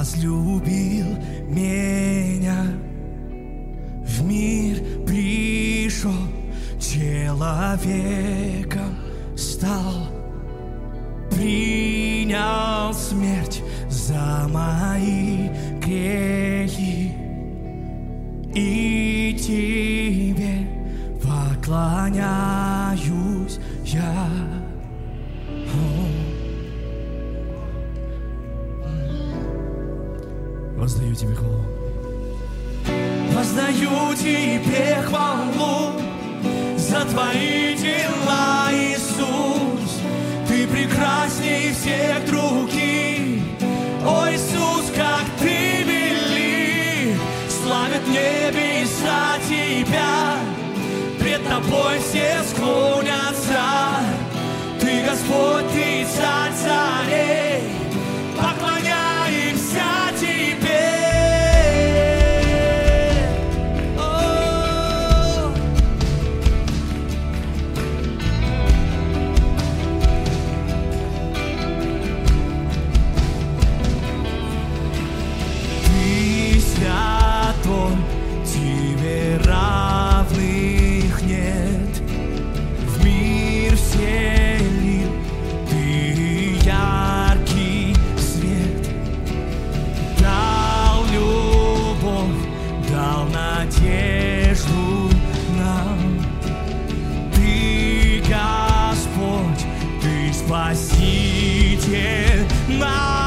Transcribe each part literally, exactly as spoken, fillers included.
возлюбил меня, в мир пришел, человеком стал, принял смерть за мои грехи, и тебе поклоняюсь я. Воздаю тебе хвалу. Воздаю тебе хвалу за твои дела, Иисус. Ты прекрасней всех других. О, Иисус, как ты вели, славят небеса тебя. Пред тобой все склонятся. Ты Господь, ты царь царей. Поклоняемся тебе. О! Ты святой, тебе равных нет. В мир вселил ты яркий свет, дал любовь, дал надежду нам. Ты Господь, ты Спаситель наш.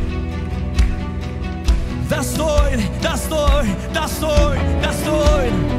Достоин, достоин, достоин, достоин.